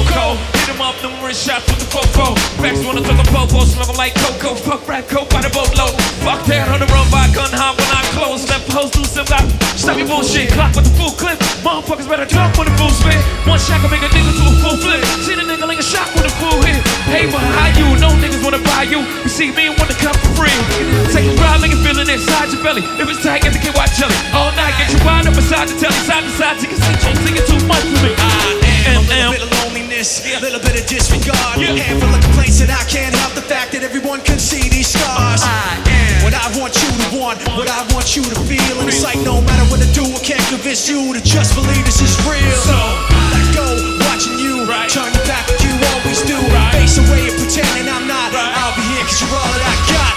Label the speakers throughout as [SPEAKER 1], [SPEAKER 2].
[SPEAKER 1] cold. Hit him up, numerous shots with the fofo. Facts wanna talk a popo, smoking like cocoa. Fuck rap coke by the boatload. Fuck that, on the run by gun hop when I close. Left hoes loose, them got stop your bullshit. Clock with the full clip. Motherfuckers better jump when the full spit. One shot can make a nigga to a full flip. See the nigga like a shock with a full hit. Hey, but how you? No niggas wanna buy you. You see me and want to come for free. Take a ride like you're feeling inside your belly. If it's tight, get the kid watch jelly. All night, get you wind up beside the telly. Side to side, you can see you singing too much for me.
[SPEAKER 2] I am a little bit of loneliness, a little bit of disregard. Handful of complaints that I can't help the fact that everyone can see these scars. I am what I want you to want, what I want you to feel. And it's like no matter what I do, I can't convince you to just believe this is real. So let go, watching you, turn your back like you always do. Face away and pretending I'm not. I'll be here 'cause you're all that I got.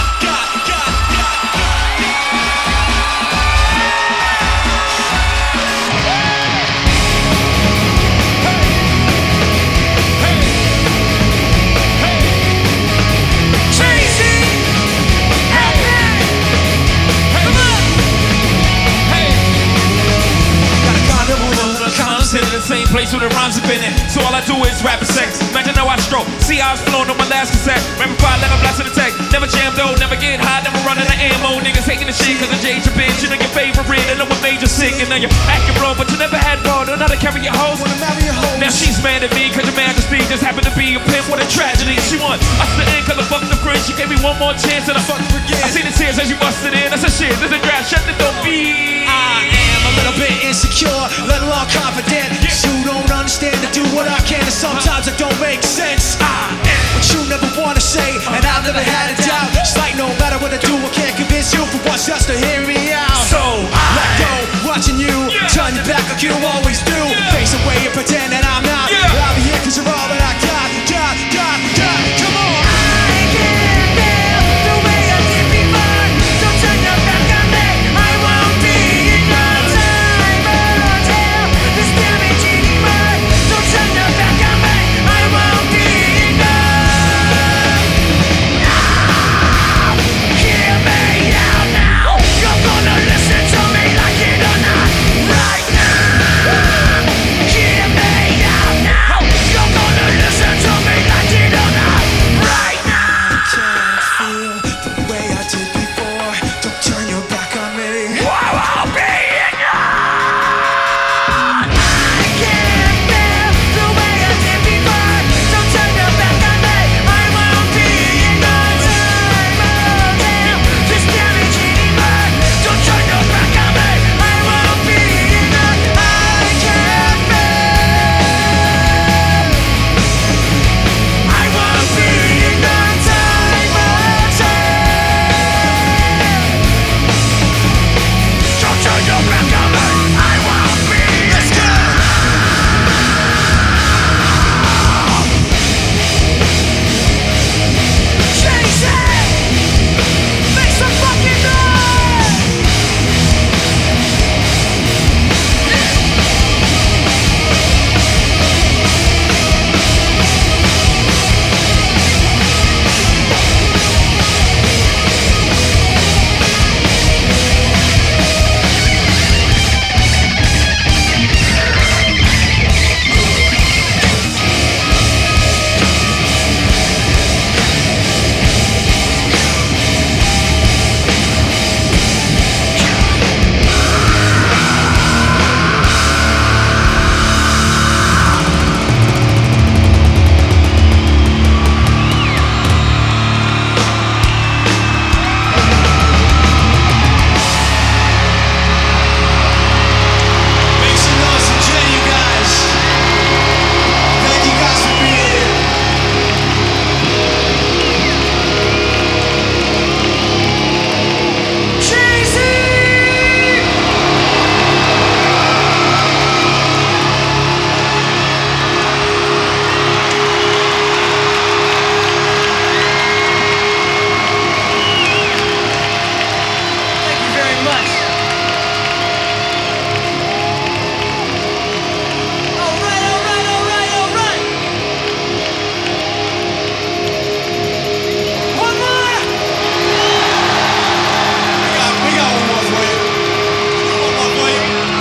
[SPEAKER 1] In the same place where the rhymes have been in. So all I do is rap and sex. Imagine how I stroke. See I was flowing on my last cassette. Rapid fire like I'm blasting the tech. Never jam though, never get high, never running the ammo. Niggas hating the shit cause I changed your bitch. You know your favorite, and know what made you sick. And now you're acting wrong, but you never had ball. Don't know how to carry your hoes. Now she's mad at me cause your majesty just happened to be a pimp. What a tragedy. She won us the end cause I fucked the friend. She gave me one more chance and I fucked forget. I see the tears as you busted in. I said shit, this is a draft. Shut the door, be.
[SPEAKER 2] I am a little bit insecure, let alone confident. You don't understand to do what I can, and sometimes it don't make sense. But you never wanna say, and I've never had a doubt. It's like no matter what I do, I can't convince you for once just to hear me out. So let go, watching you, turn your back like you always do. Face away and pretend that I'm not.